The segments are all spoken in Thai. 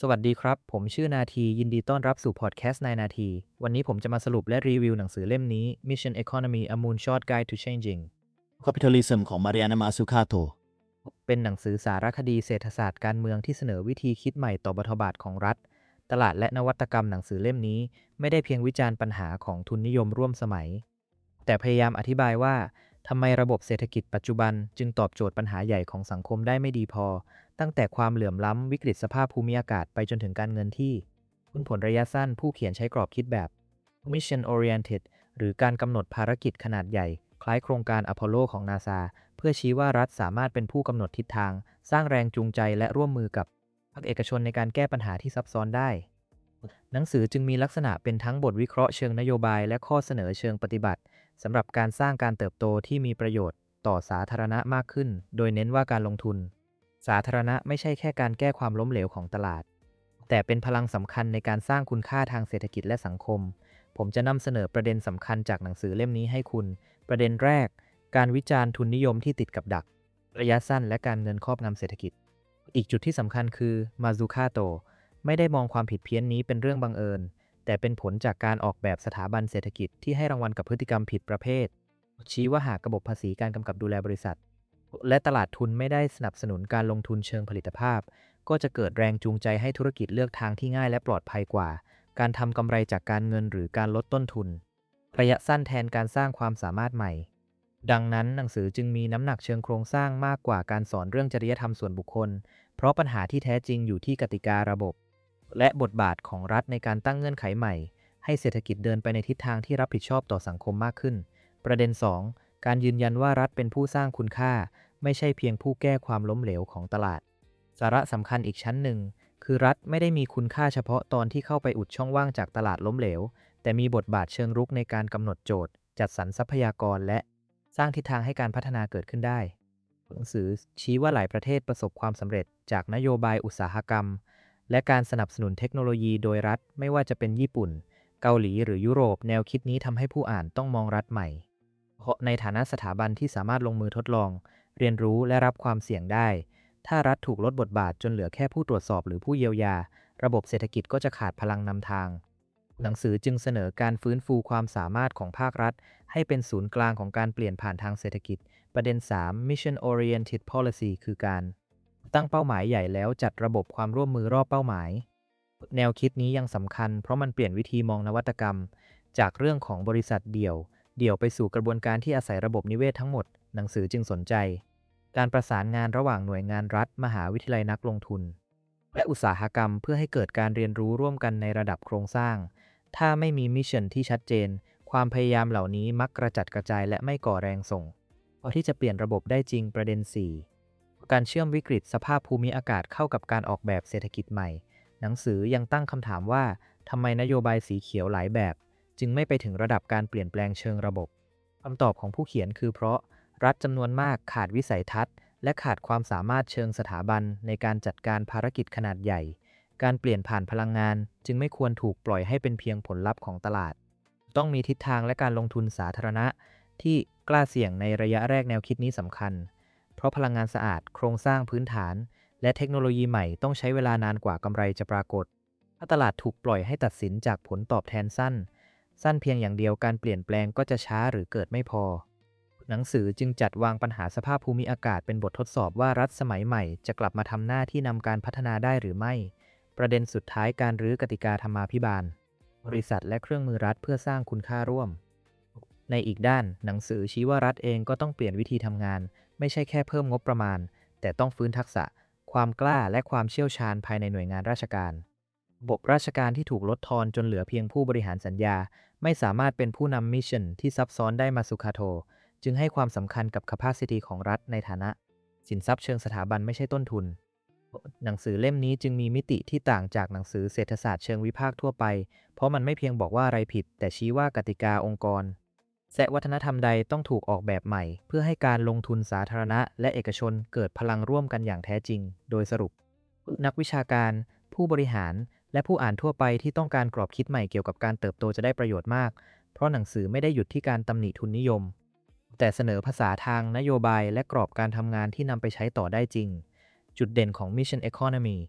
สวัสดีครับ ผมชื่อนาทียินดีต้อนรับสู่พอดแคสต์นายนาที วันนี้ผมจะมาสรุปและรีวิวหนังสือเล่มนี้ Mission Economy A Moonshot Guide to Changing Capitalism ของ Mariana Mazzucato เป็นหนังสือสารคดีเศรษฐศาสตร์การเมืองที่เสนอวิธีคิดใหม่ต่อบทบาทของรัฐ ตลาดและนวัตกรรมหนังสือเล่มนี้ไม่ได้เพียงวิจารณ์ปัญหาของทุนนิยมร่วมสมัย แต่พยายามอธิบายว่าทำไมระบบเศรษฐกิจปัจจุบันจึงตอบโจทย์ปัญหาใหญ่ของสังคมได้ไม่ดีพอ ตั้งแต่ความเหลื่อมล้ำวิกฤตสภาพภูมิอากาศไปจนถึงการเงินที่ผลระยะสั้นผู้เขียนใช้กรอบคิดแบบ Mission Oriented หรือการกำหนดภารกิจขนาดใหญ่คล้ายโครงการอพอลโลของนาซาเพื่อชี้ว่ารัฐสามารถเป็นผู้กำหนดทิศทางสร้างแรงจูงใจและร่วมมือกับภาคเอกชนในการแก้ปัญหาที่ซับซ้อนได้หนังสือจึงมีลักษณะเป็นทั้งบทวิเคราะห์เชิงนโยบายและข้อเสนอเชิงปฏิบัติสำหรับการสร้างการเติบโตที่มีประโยชน์ต่อสาธารณะมากขึ้นโดยเน้นว่าการลงทุนสาธารณะไม่ใช่แค่การแก้ความล้มเหลวของตลาดแต่เป็นพลังสำคัญในการสร้างคุณค่าทางเศรษฐกิจและสังคมผมจะนำเสนอประเด็นสำคัญจากหนังสือเล่มนี้ให้คุณประเด็นแรกการวิจารณ์ทุนนิยมที่ติดกับดักระยะสั้นและการเงินครอบงำเศรษฐกิจอีกจุดที่สำคัญคือมาซูคาโตไม่ได้มองความผิดเพี้ยนนี้เป็นเรื่องบังเอิญแต่เป็นผลจากการออกแบบสถาบันเศรษฐกิจที่ให้รางวัลกับพฤติกรรมผิดประเภทชี้ว่าหากระบบภาษีการกำกับดูแลบริษัทและตลาดทุนไม่ได้สนับสนุนการลงทุนเชิงผลิตภาพก็จะเกิดแรงจูงใจให้ธุรกิจเลือกทางที่ง่ายและปลอดภัยกว่าการทำกำไรจากการเงินหรือการลดต้นทุนระยะสั้นแทนการสร้างความสามารถใหม่ดังนั้นหนังสือจึงมีน้ำหนักเชิงโครงสร้างมากกว่าการสอนเรื่องจริยธรรมส่วนบุคคลเพราะปัญหาที่แท้จริงอยู่ที่กติการะบบและบทบาทของรัฐในการตั้งเงื่อนไขใหม่ให้เศรษฐกิจเดินไปในทิศทางที่รับผิดชอบต่อสังคมมากขึ้นประเด็น2การยืนยันว่ารัฐเป็นผู้สร้างคุณค่าไม่ใช่เพียงผู้แก้ความล้มเหลวของตลาดสาระสำคัญอีกชั้นหนึ่งคือรัฐไม่ได้มีคุณค่าเฉพาะตอนที่เข้าไปอุดช่องว่างจากตลาดล้มเหลวแต่มีบทบาทเชิงรุกในการกำหนดโจทย์จัดสรรทรัพยากรและสร้างทิศทางให้การพัฒนาเกิดขึ้นได้หนังสือชี้ว่าหลายประเทศประสบความสำเร็จจากนโยบายอุตสาหกรรมและการสนับสนุนเทคโนโลยีโดยรัฐไม่ว่าจะเป็นญี่ปุ่นเกาหลีหรือยุโรปแนวคิดนี้ทำให้ผู้อ่านต้องมองรัฐใหม่เพราะในฐานะสถาบันที่สามารถลงมือทดลองเรียนรู้และรับความเสี่ยงได้ถ้ารัฐถูกลดบทบาทจนเหลือแค่ผู้ตรวจสอบหรือผู้เยียวยาระบบเศรษฐกิจก็จะขาดพลังนำทางหนังสือจึงเสนอการฟื้นฟูความสามารถของภาครัฐให้เป็นศูนย์กลางของการเปลี่ยนผ่านทางเศรษฐกิจประเด็น3 Mission Oriented Policy คือการตั้งเป้าหมายใหญ่แล้วจัดระบบความร่วมมือรอบเป้าหมายแนวคิดนี้ยังสำคัญเพราะมันเปลี่ยนวิธีมองนวัตกรรมจากเรื่องของบริษัทเดี่ยวไปสู่กระบวนการที่อาศัยระบบนิเวศทั้งหมดหนังสือจึงสนใจการประสานงานระหว่างหน่วยงานรัฐมหาวิทยาลัยนักลงทุนและอุตสาหกรรมเพื่อให้เกิดการเรียนรู้ร่วมกันในระดับโครงสร้างถ้าไม่มีมิชชั่นที่ชัดเจนความพยายามเหล่านี้มักกระจัดกระจายและไม่ก่อแรงส่งพอที่จะเปลี่ยนระบบได้จริงประเด็น4การเชื่อมวิกฤตสภาพภูมิอากาศเข้ากับการออกแบบเศรษฐกิจใหม่หนังสือยังตั้งคำถามว่าทำไมนโยบายสีเขียวหลายแบบจึงไม่ไปถึงระดับการเปลี่ยนแปลงเชิงระบบคำตอบของผู้เขียนคือเพราะรัฐจำนวนมากขาดวิสัยทัศน์และขาดความสามารถเชิงสถาบันในการจัดการภารกิจขนาดใหญ่การเปลี่ยนผ่านพลังงานจึงไม่ควรถูกปล่อยให้เป็นเพียงผลลัพธ์ของตลาดต้องมีทิศทางและการลงทุนสาธารณะที่กล้าเสี่ยงในระยะแรกแนวคิดนี้สำคัญเพราะพลังงานสะอาดโครงสร้างพื้นฐานและเทคโนโลยีใหม่ต้องใช้เวลานานกว่ากำไรจะปรากฏถ้าตลาดถูกปล่อยให้ตัดสินจากผลตอบแทนสั้นเพียงอย่างเดียวการเปลี่ยนแปลงก็จะช้าหรือเกิดไม่พอหนังสือจึงจัดวางปัญหาสภาพภูมิอากาศเป็นบททดสอบว่ารัฐสมัยใหม่จะกลับมาทำหน้าที่นำการพัฒนาได้หรือไม่ประเด็นสุดท้ายการรื้อกติกาธรรมาภิบาลบริษัทและเครื่องมือรัฐเพื่อสร้างคุณค่าร่วมในอีกด้านหนังสือชี้ว่ารัฐเองก็ต้องเปลี่ยนวิธีทำงานไม่ใช่แค่เพิ่มงบประมาณแต่ต้องฟื้นทักษะความกล้าและความเชี่ยวชาญภายในหน่วยงานราชการระบบราชการที่ถูกลดทอนจนเหลือเพียงผู้บริหารสัญญาไม่สามารถเป็นผู้นำมิชชั่นที่ซับซ้อนได้มาสุคาโทจึงให้ความสำคัญกับ capacity ของรัฐในฐานะสินทรัพย์เชิงสถาบันไม่ใช่ต้นทุนหนังสือเล่มนี้จึงมีมิติที่ต่างจากหนังสือเศรษฐศาสตร์เชิงวิพากษ์ทั่วไปเพราะมันไม่เพียงบอกว่าอะไรผิดแต่ชี้ว่ากติกาองค์กรและวัฒนธรรมใดต้องถูกออกแบบใหม่เพื่อให้การลงทุนสาธารณะและเอกชนเกิดพลังร่วมกันอย่างแท้จริงโดยสรุปนักวิชาการผู้บริหารและผู้อ่านทั่วไปที่ต้องการกรอบคิดใหม่เกี่ยวกับการเติบโตจะได้ประโยชน์มากเพราะหนังสือไม่ได้หยุดที่การตำหนิทุนนิยมแต่เสนอภาษาทางนโยบายและกรอบการทำงานที่นำไปใช้ต่อได้จริงจุดเด่นของ Mission Economy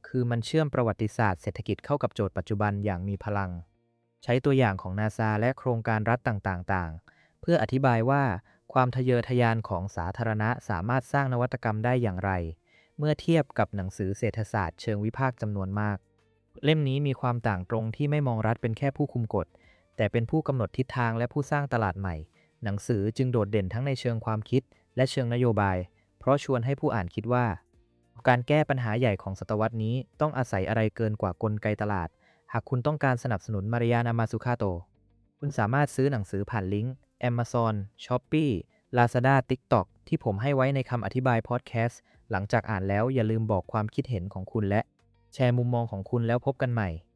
คือมันเชื่อมประวัติศาสตร์เศรษฐกิจเข้ากับโจทย์ปัจจุบันอย่างมีพลัง ใช้ตัวอย่างของนาซาและโครงการรัฐต่างๆ เพื่ออธิบายว่าความทะเยอทะยานของสาธารณะสามารถสร้างนวัตกรรมได้อย่างไร เมื่อเทียบกับหนังสือเศรษฐศาสตร์เชิงวิพากษ์จำนวนมาก เล่มนี้มีความต่างตรงที่ไม่มองรัฐเป็นแค่ผู้คุมกฎ แต่เป็นผู้กำหนดทิศทางและผู้สร้างตลาดใหม่ หนังสือจึงโดดเด่นทั้งในเชิงความคิดและเชิงนโยบาย เพราะชวนให้ผู้อ่านคิดว่า การแก้ปัญหาใหญ่ของศตวรรษนี้ต้องอาศัยอะไรเกินกว่ากลไกตลาด หากคุณต้องการสนับสนุนมาริยานามาซุคาโต คุณสามารถซื้อหนังสือผ่านลิงก์ Amazon, Shopee, Lazada, TikTok ที่ผมให้ไว้ในคำอธิบายพอดแคสต์ หลังจากอ่านแล้วอย่าลืมบอกความคิดเห็นของคุณและแชร์มุมมองของคุณแล้วพบกันใหม่